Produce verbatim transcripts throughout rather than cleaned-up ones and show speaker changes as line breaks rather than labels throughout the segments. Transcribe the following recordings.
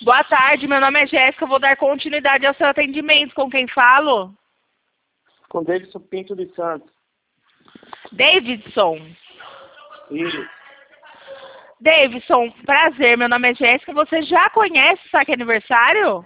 Boa tarde, meu nome é Jéssica, eu vou dar continuidade ao seu atendimento. Com quem falo?
Com Davidson Pinto de Santos.
Davidson.
Isso.
Davidson, prazer, meu nome é Jéssica. Você já conhece o Saque Aniversário?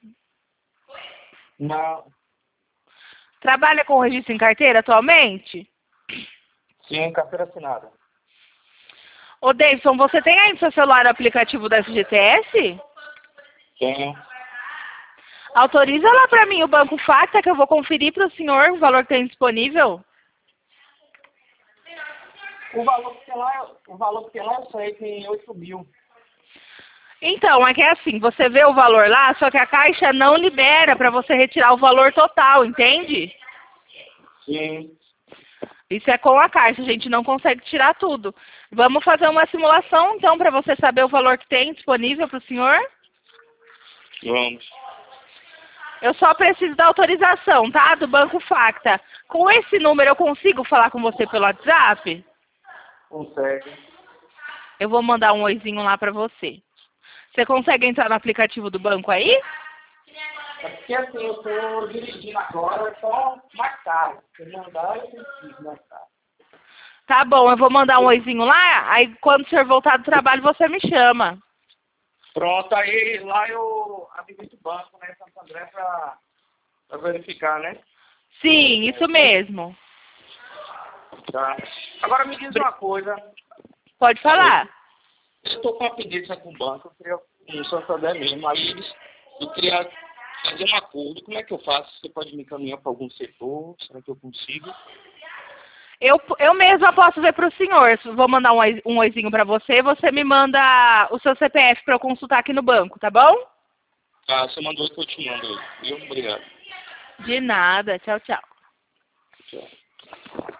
Não.
Trabalha com registro em carteira atualmente?
Sim, carteira assinada.
Ô, Davidson, você tem aí no seu celular o aplicativo da F G T S?
Tenho.
Autoriza lá para mim o Banco Facta, que eu vou conferir para o senhor o valor que tem disponível.
O valor que tem lá, o valor que tem lá eu sei, tem oito mil.
Então, é que é assim, você vê o valor lá, só que a Caixa não libera para você retirar o valor total, entende?
Sim.
Isso é com a Caixa, a gente não consegue tirar tudo. Vamos fazer uma simulação, então, para você saber o valor que tem disponível para o senhor?
Vamos.
Eu só preciso da autorização, tá? Do Banco Facta. Com esse número eu consigo falar com você pelo WhatsApp?
Consegue.
Eu vou mandar um oizinho lá para você. Você consegue entrar no aplicativo do banco aí?
É porque assim, eu estou dirigindo agora, é só mais tarde. Se mandar, eu consigo mais tarde.
Tá bom, eu vou mandar um oizinho lá, aí quando o senhor voltar do trabalho você me chama.
Pronto, aí lá eu habilito o banco, né, Santo André, para verificar, né?
Sim, isso mesmo.
Tá. Agora me diz uma coisa.
Pode falar.
Eu estou com uma pedida com o banco, eu queria no Santo André mesmo, aí eles, eu queria fazer um acordo. Como é que eu faço? Você pode me encaminhar para algum setor? Será que eu consigo?
Eu, eu mesma posso ver para o senhor. Vou mandar um, oi- um oizinho para você, você me manda o seu C P F para eu consultar aqui no banco, tá bom?
Ah, você mandou que eu te mando aí. Viu? Obrigado.
De nada. Tchau, tchau.
Tchau.